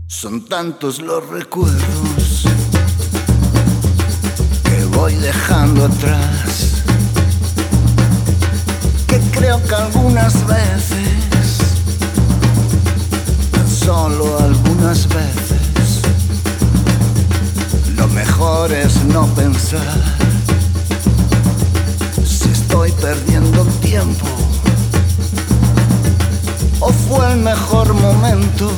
Son tantos los recuerdos que voy dejando atrás, que creo que algunas veces, tan solo algunas veces, lo mejor es no pensar si estoy perdiendo el tiempo o fue el mejor momento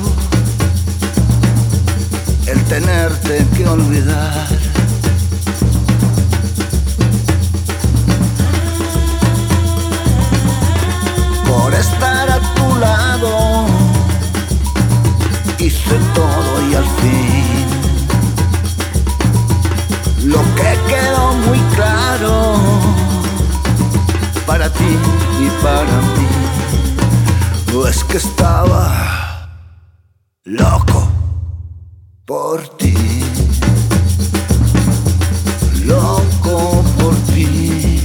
el tenerte que olvidar. Por estar a tu lado hice todo y al fin lo que quedó muy claro para ti y para mí es que estaba loco por ti, loco por ti,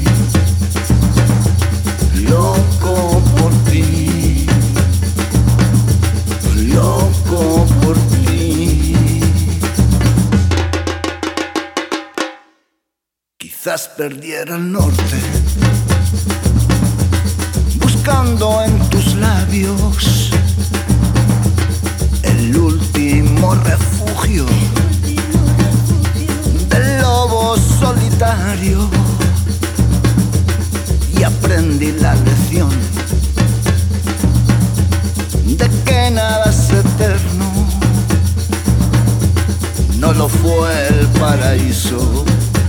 loco por ti, loco por ti. Quizás perdiera el norte, buscando en tus labios el último refugio del lobo solitario, y aprendí la lección de que nada es eterno, no lo fue el paraíso,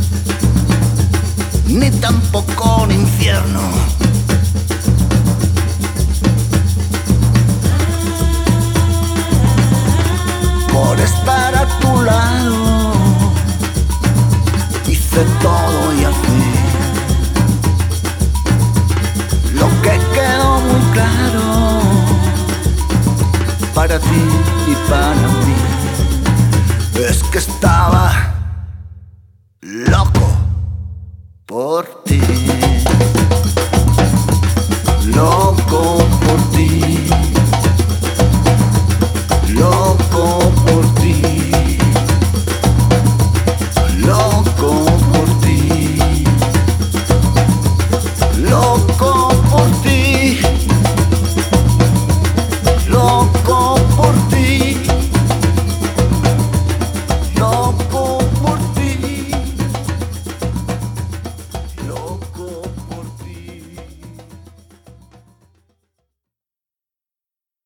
ni tampoco un infierno. Por estar a tu lado hice todo y al fin lo que quedó muy claro para ti y para mí es que está